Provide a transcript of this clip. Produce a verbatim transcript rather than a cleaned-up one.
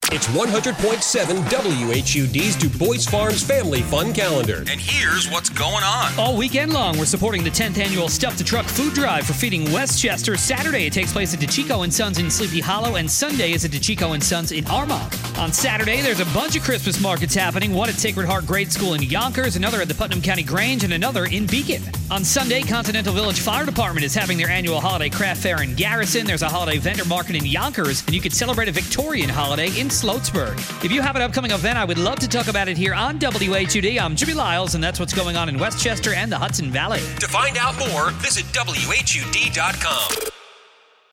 It's one hundred point seven W H U D's Du Bois Farms Family Fun Calendar. And here's what's going on. All weekend long, we're supporting the tenth annual Stuff the Truck Food Drive for Feeding Westchester. Saturday, it takes place at DeChico and Sons in Sleepy Hollow, and Sunday is at DeChico and Sons in Armonk. On Saturday, there's a bunch of Christmas markets happening, one at Sacred Heart Grade School in Yonkers, another at the Putnam County Grange, and another in Beacon. On Sunday, Continental Village Fire Department is having their annual holiday craft fair in Garrison. There's a holiday vendor market in Yonkers, and you can celebrate a Victorian holiday in Sloatsburg. If you have an upcoming event, I would love to talk about it here on W H U D. I'm Jimmy Lyles, and that's what's going on in Westchester and the Hudson Valley. To find out more, visit W H U D dot com.